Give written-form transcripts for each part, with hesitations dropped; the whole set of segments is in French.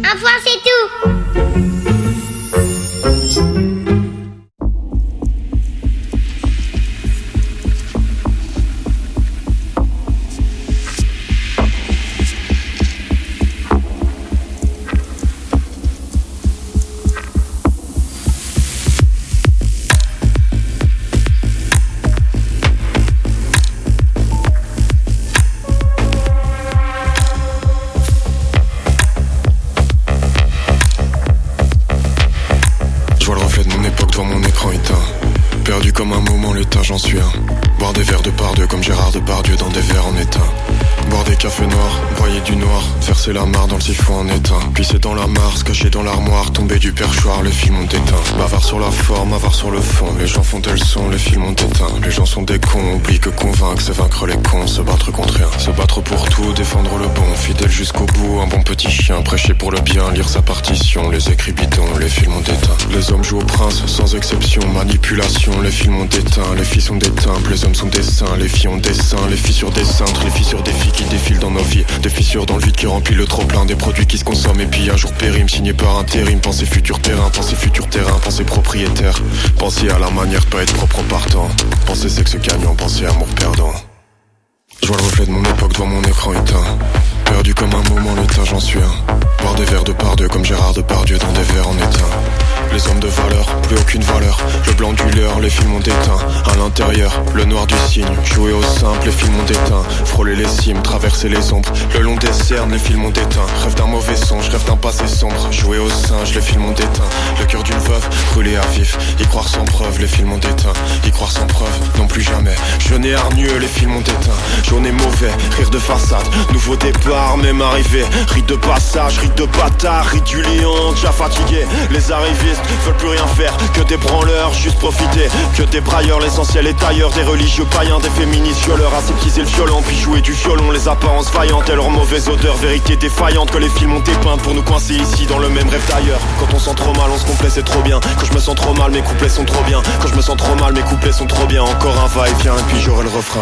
Un point, c'est tout. Comme un moment l'état j'en suis un. Boire des verres de par deux comme Gérard Depardieu dans des verres en étain. Boire des cafés noirs, broyer du noir, verser la mare dans le siphon en étain. Glisser dans la mare, se cacher dans l'armoire, tomber du perchoir, les films ont éteint. Bavard sur la forme, avare sur le fond, les gens font elles sont, les films ont éteint. Les gens sont des cons, oublient que convaincre c'est vaincre les cons, se battre contre rien. Se battre pour tout, défendre le bon, fidèle jusqu'au bout, un bon petit chien, prêcher pour le bien, lire sa partition, les écrits bidons, les films ont éteint. Les hommes jouent au prince, sans exception, manipulation, les films ont éteint. Les filles sont des timbres, les hommes sont des saints, les filles ont des seins, les filles sur des cintres, les filles sur des filles qui défilent dans nos vies. Des fissures dans le vide qui remplit le trop plein, des produits qui se consomment et puis un jour périment, signé par intérim. Pensez futur terrain, pensez propriétaire. Pensez à la manière de pas être propre en partant. Pensez sexe gagnant, pensez amour perdant. Je vois le reflet de mon époque devant mon écran éteint. Perdu comme un moment l'état j'en suis un. Boire des verres de par deux comme Gérard Depardieu dans des verres en étain. Les hommes de valeur, plus aucune valeur. Le blanc du leurre, les films ont éteint. À l'intérieur, le noir du cygne. Jouer au simple, les films ont éteint. Frôler les cimes, traverser les ombres. Le long des cernes, les films ont éteint. Rêve d'un mauvais songe, rêve d'un passé sombre. Jouer au singe, les films ont éteint. Le cœur d'une veuve, brûlé à vif. Y croire sans preuve, les films ont éteint. Y croire sans preuve, non plus jamais. Jeune et hargneux, les films ont éteint. Jaune et mauvais, rire de façade. Nouveau départ, même arrivé. Rite de passage, rite de bâtard. Rite du lion, déjà fatigué. Les arrivistes veulent plus rien faire que des branleurs, juste profiter. Que des brailleurs, l'essentiel est ailleurs. Des religieux païens, des féministes violeurs. Aseptiser le violon, puis jouer du violon. Les apparences vaillantes et leur mauvaise odeur. Vérité défaillante que les films ont dépeinte pour nous coincer ici dans le même rêve d'ailleurs. Quand on sent trop mal, on se complaît, c'est trop bien. Quand je me sens trop mal, mes couplets sont trop bien. Quand je me sens trop mal, mes couplets sont trop bien. Encore un va-et-vient et puis j'aurai le refrain.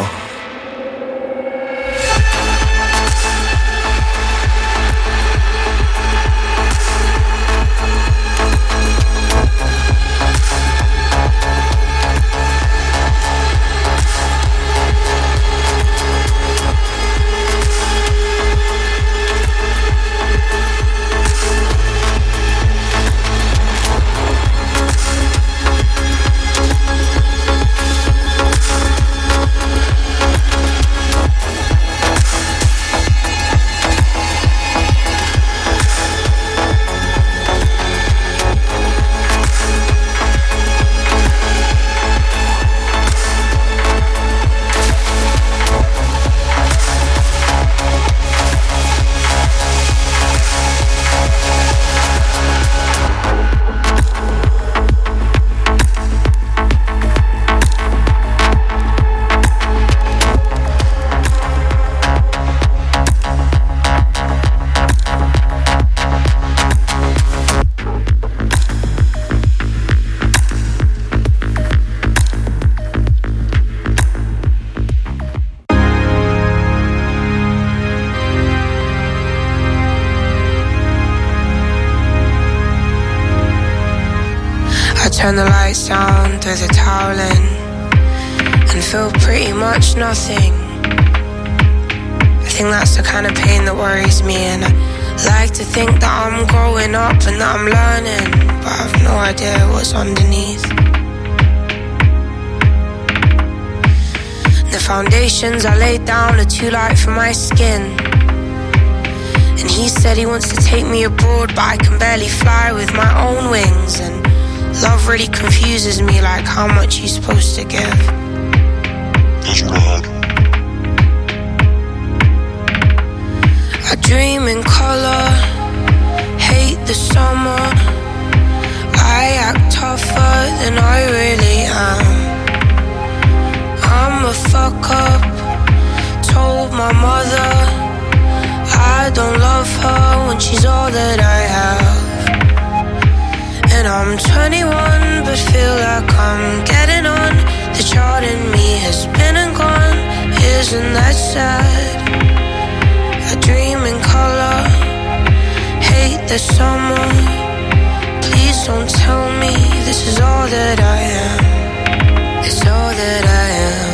Turn the lights down, throw the towel in, and feel pretty much nothing. I think that's the kind of pain that worries me, and I like to think that I'm growing up and that I'm learning, but I've no idea what's underneath. The foundations I laid down are too light for my skin, and he said he wants to take me abroad, but I can barely fly with my own wings, and love really confuses me, like how much you're supposed to give. That's what I heard. I dream in color, hate the summer. I act tougher than I really am. I'm a fuck up, told my mother I don't love her when she's all that I have. And I'm 21 but feel like I'm getting on. The child in me has been and gone. Isn't that sad? I dream in color, hate hate the summer. Please don't tell me this is all that I am. It's all that I am.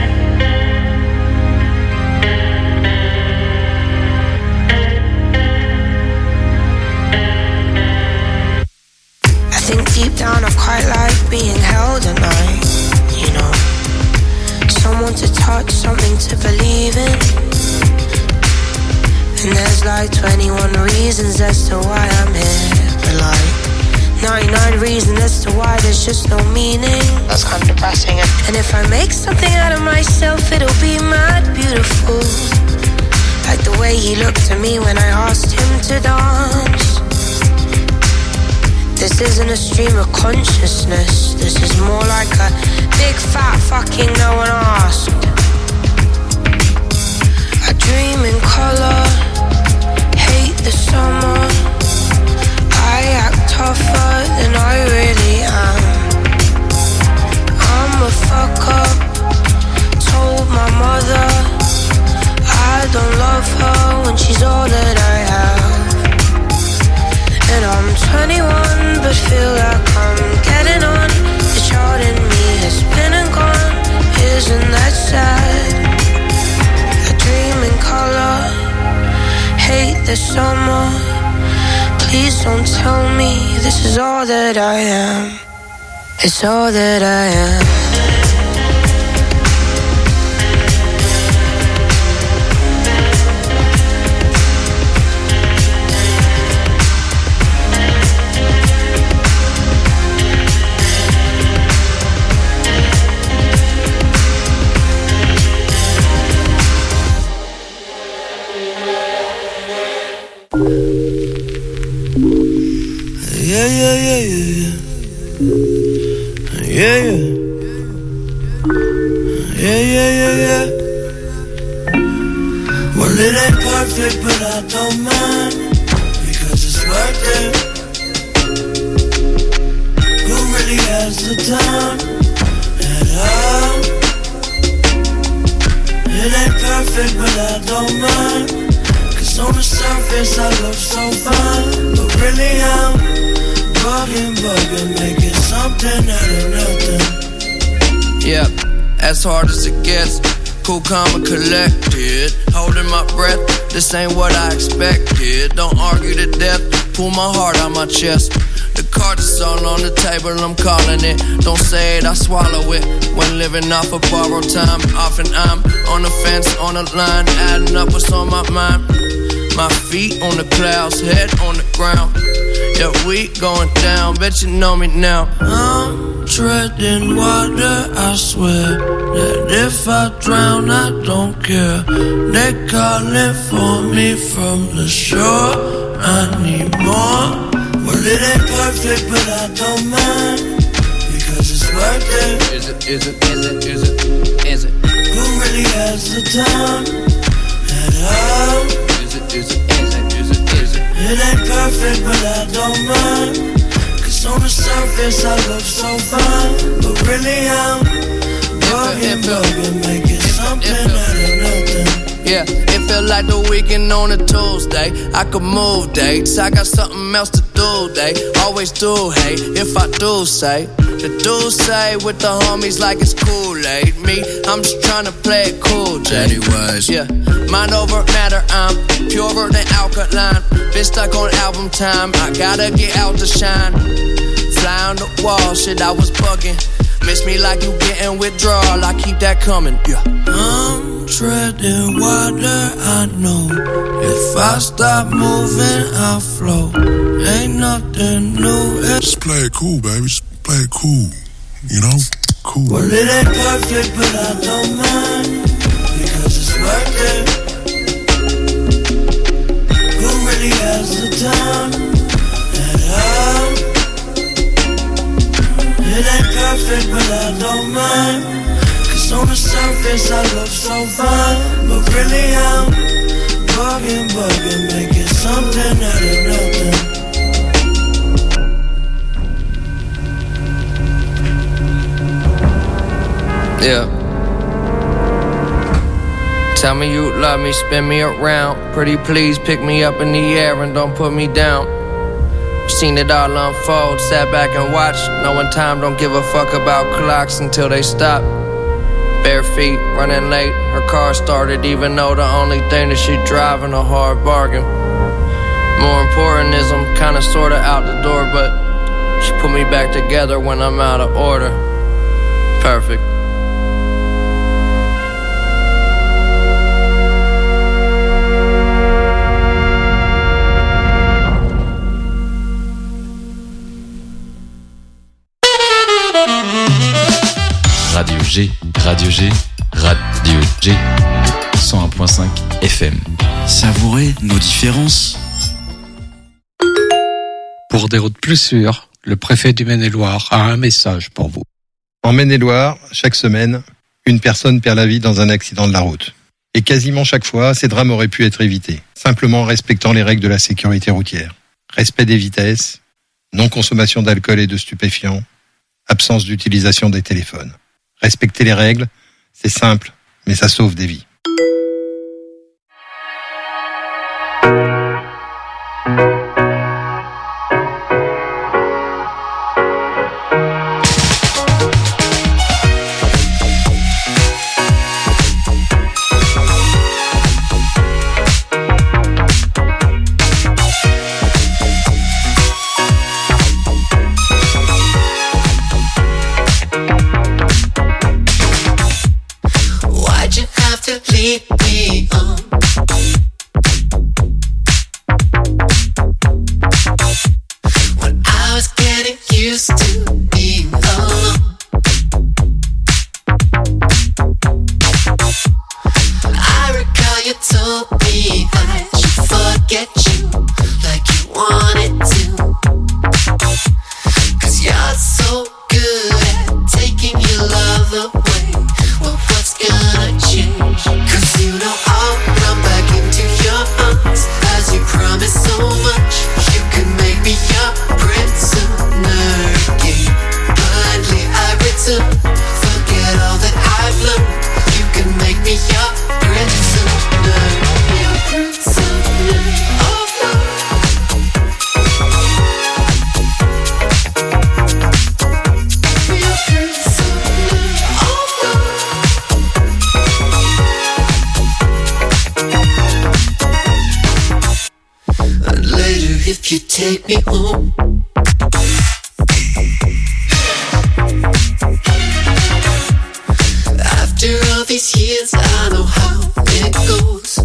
I think deep down I've quite like being held at night, you know. Someone to touch, something to believe in. And there's like 21 reasons as to why I'm here, but like 99 reasons as to why there's just no meaning. That's kind of depressing. And if I make something out of myself, it'll be mad beautiful. Like the way he looked at me when I asked him to dance. This isn't a stream of consciousness. This is more like a big fat fucking no one asked. I dream in color, hate the summer. I act tougher than I really am. I'm a fuck up, told my mother I don't love her when she's all that I have. And I'm 21 but feel like I'm getting on. The child in me has been and gone. Isn't that sad? I dream in color, hate the summer. Please don't tell me this is all that I am. It's all that I am. Yeah, yeah, yeah, yeah. Yeah, yeah. Yeah, yeah, yeah, yeah. Well, it ain't perfect, but I don't mind, because it's worth it. Who really has the time at all? It ain't perfect, but I don't mind, cause on the surface I look so fine, but really I'm bugging, making something out of nothing. Yeah, as hard as it gets, cool, calm, and collected. Holding my breath, this ain't what I expected. Don't argue to death, pull my heart out my chest. The cards is all on the table, I'm calling it. Don't say it, I swallow it. When living off of borrowed time, often I'm on the fence, on the line, adding up what's on my mind. My feet on the clouds, head on the ground. Yeah, we going down, bet you know me now. I'm treading water, I swear that if I drown, I don't care. They calling for me from the shore, I need more. Well, it ain't perfect, but I don't mind, because it's worth it. Is it? Who really has the time at all? Is it? It ain't perfect, but I don't mind, cause on the surface I look so fine, but really I'm bugging, making something out of nothing. Yeah, it felt like the weekend on a Tuesday. I could move dates, I got something else to do, they always do, hey, if I do say. The dudes say with the homies like it's Kool-Aid. Me, I'm just trying to play it cool, J. Anyways, yeah, mind over matter, I'm purer than alkaline. Been stuck on album time, I gotta get out to shine. Fly on the wall, shit, I was bugging. Miss me like you getting withdrawal, I keep that coming, yeah. I'm treading water, I know. If I stop moving, I'll float. Ain't nothing new. Just play it cool, baby. Just play it cool. You know? Cool. Well, it ain't perfect, but I don't mind, because it's worth it. Who really has the time at all? It ain't perfect, but I don't mind, cause on the surface I look so fine, but really I'm bugging, making something out of nothing. Yeah. Tell me you love me, spin me around. Pretty please pick me up in the air and don't put me down. Seen it all unfold, sat back and watched. Knowing time don't give a fuck about clocks until they stop. Bare feet, running late, her car started even though the only thing that she driving a hard bargain. More important is I'm kinda sorta out the door, but she put me back together when I'm out of order. Perfect. Radio G, Radio G, Radio G, 101.5 FM. Savourez nos différences. Pour des routes plus sûres, le préfet du Maine-et-Loire a un message pour vous. En Maine-et-Loire, chaque semaine, une personne perd la vie dans un accident de la route. Et quasiment chaque fois, ces drames auraient pu être évités, simplement en respectant les règles de la sécurité routière. Respect des vitesses, non-consommation d'alcool et de stupéfiants, absence d'utilisation des téléphones. Respecter les règles, c'est simple, mais ça sauve des vies. Lead me on. When I was getting used to being alone, I recall you told me I should forget you like you wanted to, 'cause you're so good at taking your love away. Well, what's gonna change? 'Cause you know I'll run back into your arms, as you promised so much. You can make me your prisoner again. Blindly I return, forget all that I've learned. You can make me your prisoner. Your prisoner of love. Your prisoner of love. And later if you take me home, after all these years I know how it goes.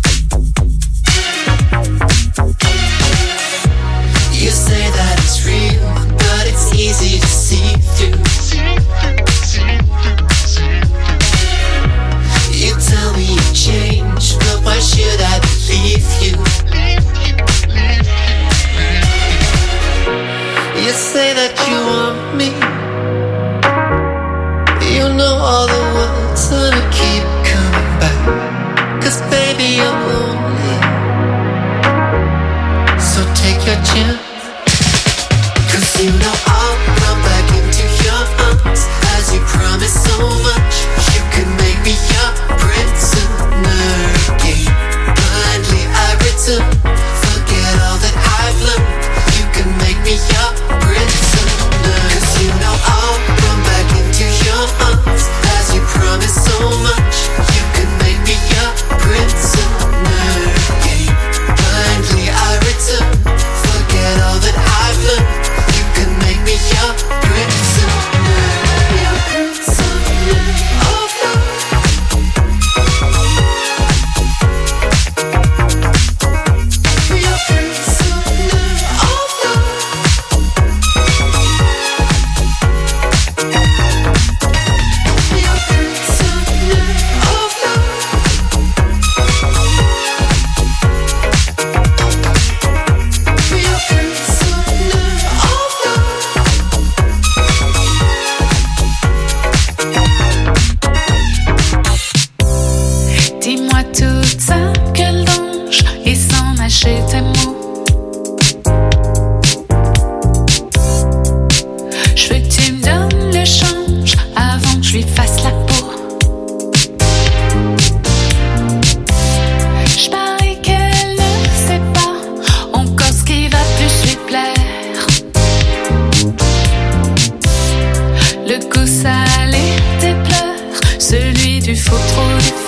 You say that it's real, but it's easy to see through. You tell me you changed, but why should I believe you? You say that you want me, you know all the words gonna keep coming back. 'Cause baby you're lonely, so take your chance. 'Cause you know I'll run back into your arms, as you promised so much. You can make me your prisoner again. Blindly I return, forget all that I've learned. You can make me your prisoner. 'Cause you know I'll run back into your arms, as you promised so much. You can make me your prisoner again. Blindly I return, forget all that I've learned. You can make me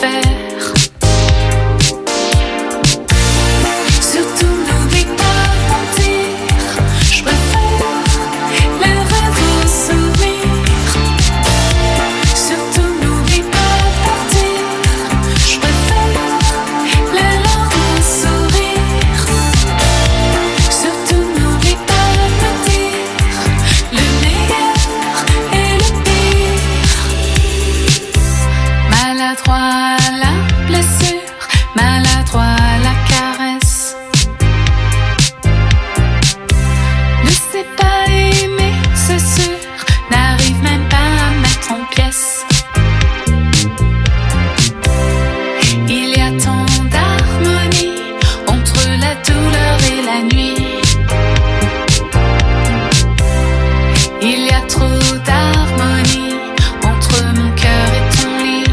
faire. Surtout n'oublie pas mentir. Je préfère les rêves aux souvenirs. Surtout n'oublie pas partir. Je préfère les larmes aux sourires. Surtout n'oublie pas me dire le meilleur et le pire. Maladroit la blessure, maladroit la caresse. Ne sais pas aimer, c'est sûr, n'arrive même pas à mettre en pièces. Il y a tant d'harmonie entre la douleur et la nuit. Il y a trop d'harmonie entre mon cœur et ton lit.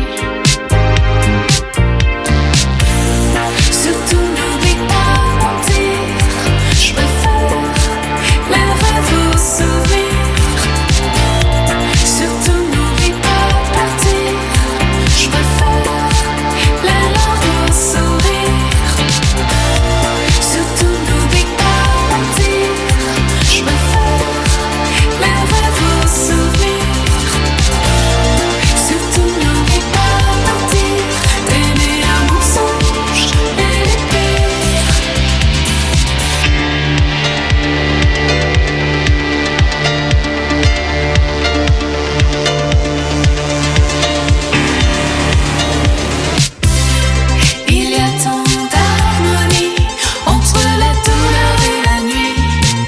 Surtout n'oublie pas mentir. Je préfère les rêves aux souvenirs. Surtout n'oublie pas partir. Je préfère les larmes aux sourires. Surtout n'oublie pas mentir. Je préfère les rêves aux souvenirs. Surtout n'oublie pas mentir. T'aimer un mensonge et les pires. Il y a tant d'harmonie entre la douleur et la nuit.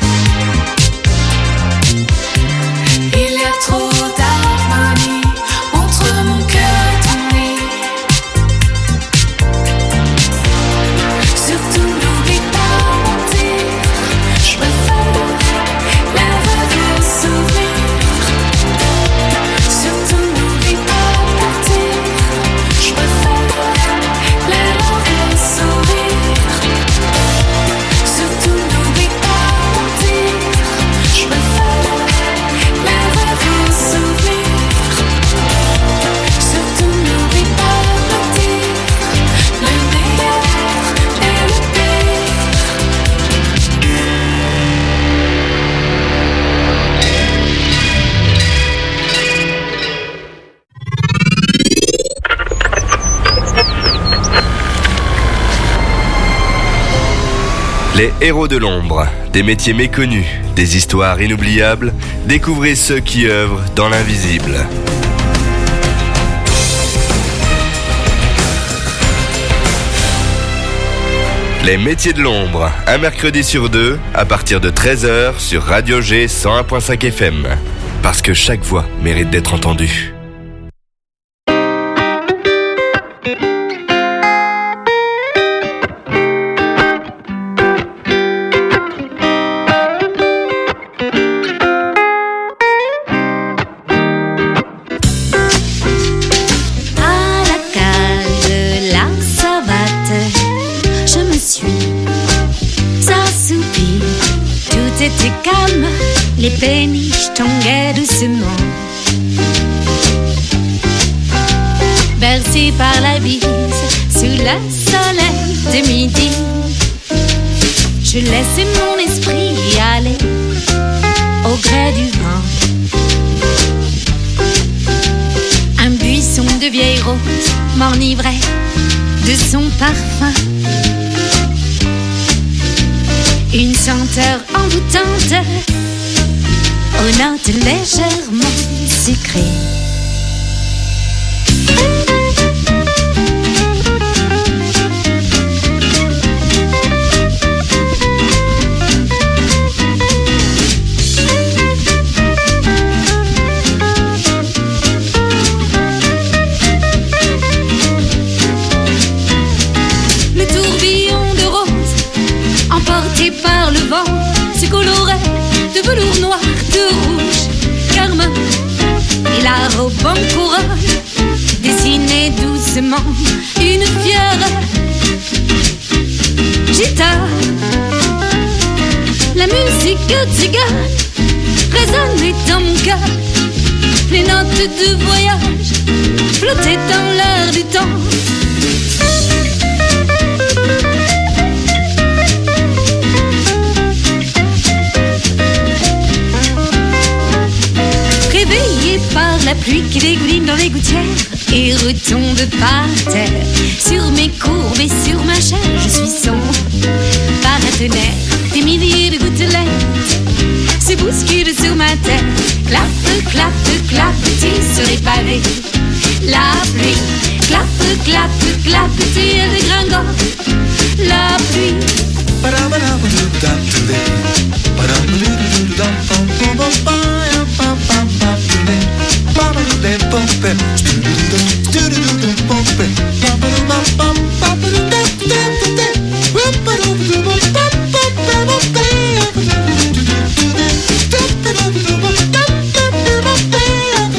Il y a trop d'harmonie entre mon cœur et ton lit. Surtout n'oublie pas mentir. Je préfère les rêves aux souvenirs. Surtout n'oublie pas partir. Je préfère les larmes aux sourires. Surtout n'oublie pas mentir. Je préfère les rêves aux souvenirs. Surtout n'oublie pas mentir. Le meilleur et le pire. Les héros de l'ombre, des métiers méconnus, des histoires inoubliables, découvrez ceux qui œuvrent dans l'invisible. Les métiers de l'ombre, un mercredi sur deux, à partir de 13h sur Radio G 101.5 FM. Parce que chaque voix mérite d'être entendue. À la cale de la savate, je me suis assoupie. Tout était calme, les péniches tanguaient doucement. Bercé par la bise, sous le soleil de midi, je laissais mon esprit aller au gré du vent. Un buisson de vieilles roses m'enivrait de son parfum. Une senteur envoûtante aux notes légèrement sucrées. Le tourbillon de rose, emporté par le vent, se colorait de velours noir, de rouge, carmin. Et la robe en couronne dessinait doucement une fière guitare. La musique tzigane résonnait dans mon cœur. Les notes de voyage flottaient dans l'air du temps. Réveillé par la pluie qui dégouline dans les gouttières et retombe par terre. Sur mes courbes et sur ma chair, je suis son paratonnerre. Des milliers de gouttelettes se bousculent sur ma tête. Clap, clap, clapotis sur les pavés. La pluie, clap, clap, clapotis, elle dégringole. La pluie.